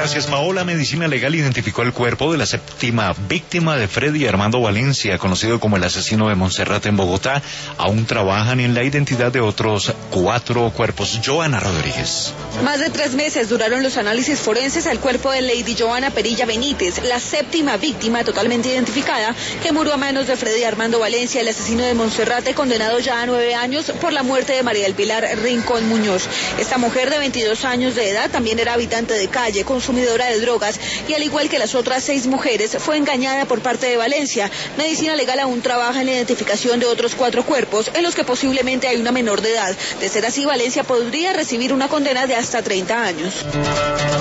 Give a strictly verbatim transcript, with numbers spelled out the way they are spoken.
Gracias, Mao. La medicina legal identificó el cuerpo de la séptima víctima de Freddy Armando Valencia, conocido como el asesino de Monserrate en Bogotá. Aún trabajan en la identidad de otros cuatro cuerpos. Joana Rodríguez. Más de tres meses duraron los análisis forenses al cuerpo de Lady Joana Perilla Benítez, la séptima víctima totalmente identificada que murió a manos de Freddy Armando Valencia, el asesino de Monserrate, condenado ya a nueve años por la muerte de María del Pilar Rincón Muñoz. Esta mujer de veintidós años de edad también era habitante de calle, consumidora de drogas y al igual que las otras seis mujeres fue engañada por parte de Valencia. Medicina Legal aún trabaja en la identificación de otros cuatro cuerpos en los que posiblemente hay una menor de edad. De ser así, Valencia podría recibir una condena de hasta treinta años.